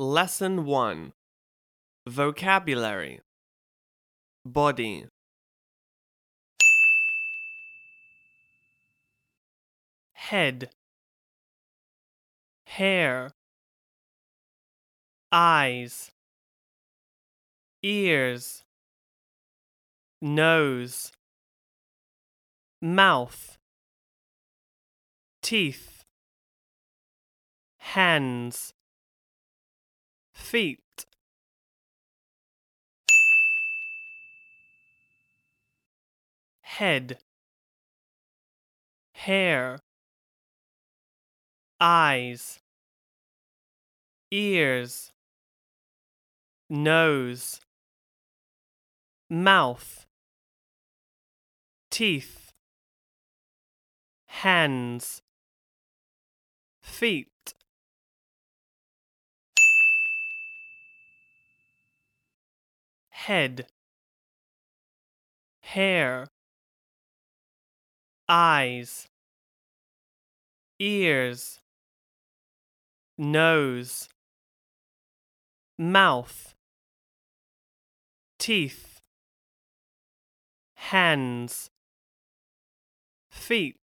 Lesson 1. Vocabulary. Body. Head. Hair. Eyes. Ears. Nose. Mouth. Teeth. Hands. Feet. Head. Hair. Eyes. Ears. Nose. Mouth. Teeth. Hands. Feet. Head. Hair. Eyes. Ears. Nose. Mouth. Teeth. Hands. Feet.